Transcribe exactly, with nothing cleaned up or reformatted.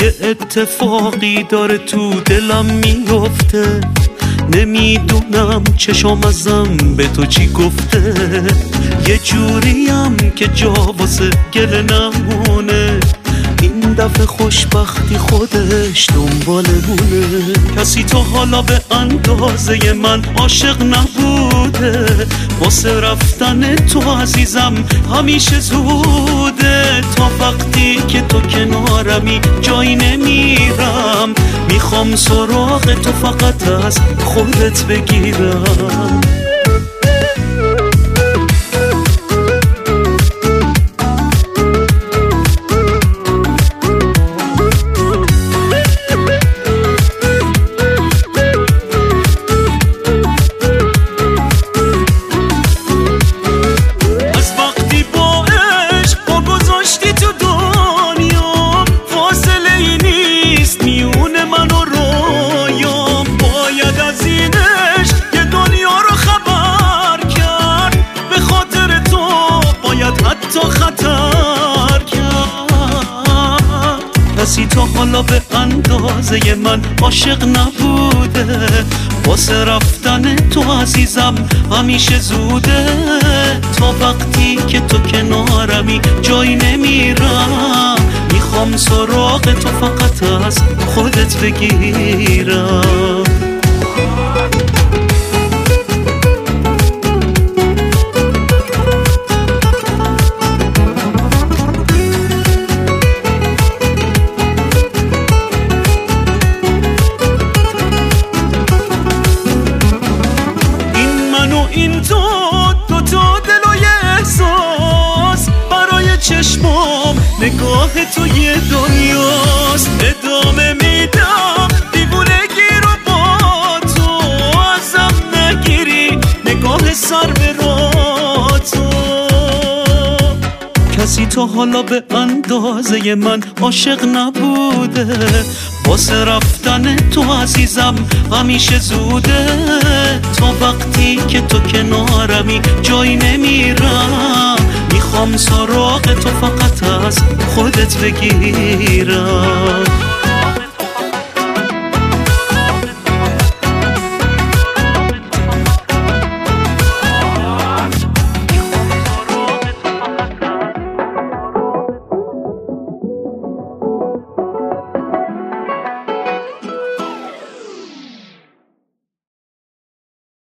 چه اتفاقی داره تو دلم میفته، نمیدونم چشم ازم به تو چی گفته. یه جوریم که جا واسه گله نمونه، این دفعه خوشبختی خودش دنبالمونه. کسی تا حالا به اندازه من عاشق نبوده، واسه رفتن تو عزیزم همیشه زوده. تا وقتی که تو کنارمی جایی نمیرم، میخوام سراغ تو فقط از خودت بگیرم. کسی تا حالا به اندازه من عاشق نبوده، واسه رفتن تو عزیزم همیشه زوده. تا وقتی که تو کنارمی جایی نمیرم، میخوام سراغ تو فقط از خودت بگیرم. این تو دو تا دل و یه احساس، برای چشمام نگاه تو یه دنیاست. ادامه میدم دیوونگی رو با تو، ازم نگیری نگاه سر به راه تو. کسی تا حالا به اندازه من عاشق نبوده، واسه رفتن تو عزیزم همیشه زوده. تا وقتی که تو کنارمی جایی نمیرم، میخوام سراغ تو فقط از خودت بگیرم.